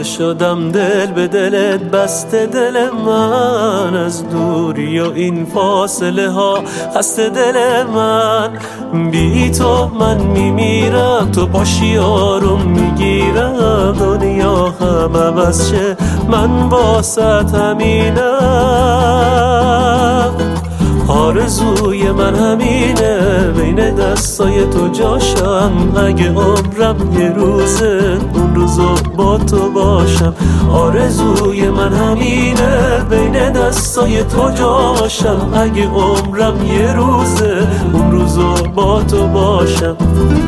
شدم دل به دلت بسته، دل من از دوری و این فاصله ها خسته، دل من بی تو من میمیرم، تو باشی آروم میگیرم، دنیا هم عوض شه من واسط همینم. آرزوی من همینه بین دستای تو جاشم، اگه عمرم یه روزه اون روزو با تو باشم. آرزوی من همینه بین دستای تو جاشم، اگه عمرم یه روزه اون روزو با تو باشم.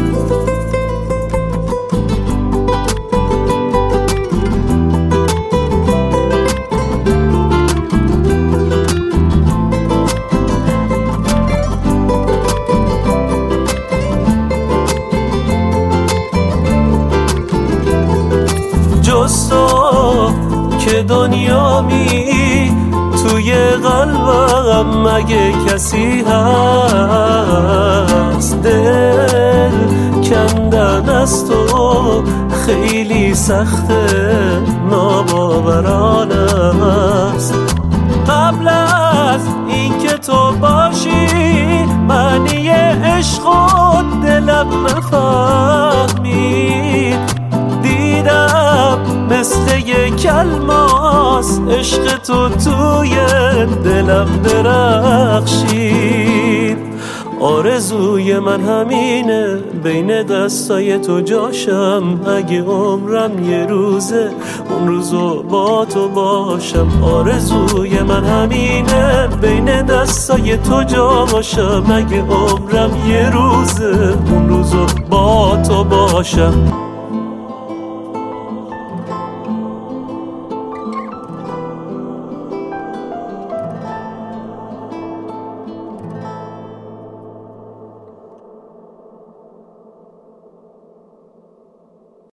جز تو که دنیامی توی قلبم مگه کسی هست؟ دل کندن از تو خیلی سخته، ناباورانه است. قبل از اینکه تو باشی معنی عشق و دلم نفهمید، دیدم مثل یک الماس عشق تو توی دلم درخشید. آرزوی من همینه بین دستای تو جاشم، اگه عمرم یه روزه اون روزو با تو باشم. آرزوی من همینه بین دستای تو جاشم، اگه عمرم یه روزه اون روزو با تو باشم.